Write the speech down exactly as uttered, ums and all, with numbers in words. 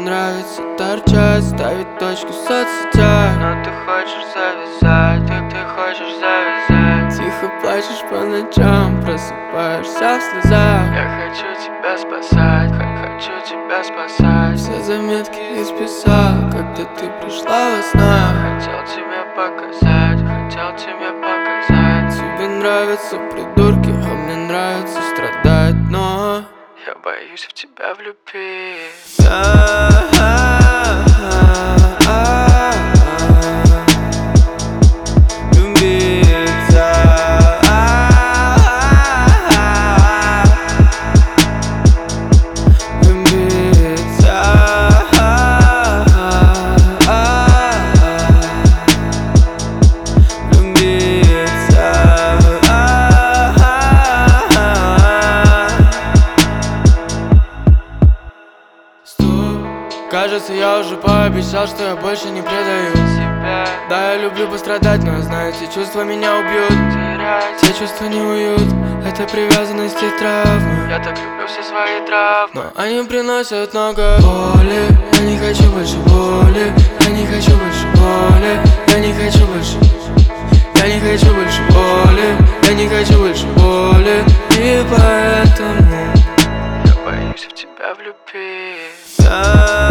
нравится торчать, ставить точки в соцсетях. Но ты хочешь завязать, ты, ты хочешь завязать. Тихо плачешь по ночам, просыпаешься в слезах. Я хочу тебя спасать, хочу тебя спасать. Все заметки исписал, когда ты пришла во снах. Хотел тебе показать, хотел тебе показать. Тебе нравятся придурки, а мне нравится страдать, но я боюсь в тебя влюбиться. Кажется, я уже пообещал, что я больше не предаю себя. Да, я люблю пострадать, но я знаю, эти чувства меня убьют. Терять. Те чувства не уют, это привязанность и травмы. Я так люблю все свои травмы, но они приносят много боли. Я не хочу больше боли, я не хочу больше боли. Я не хочу больше, я не хочу больше боли. Я не хочу больше боли, и поэтому я боюсь в тебя влюбиться.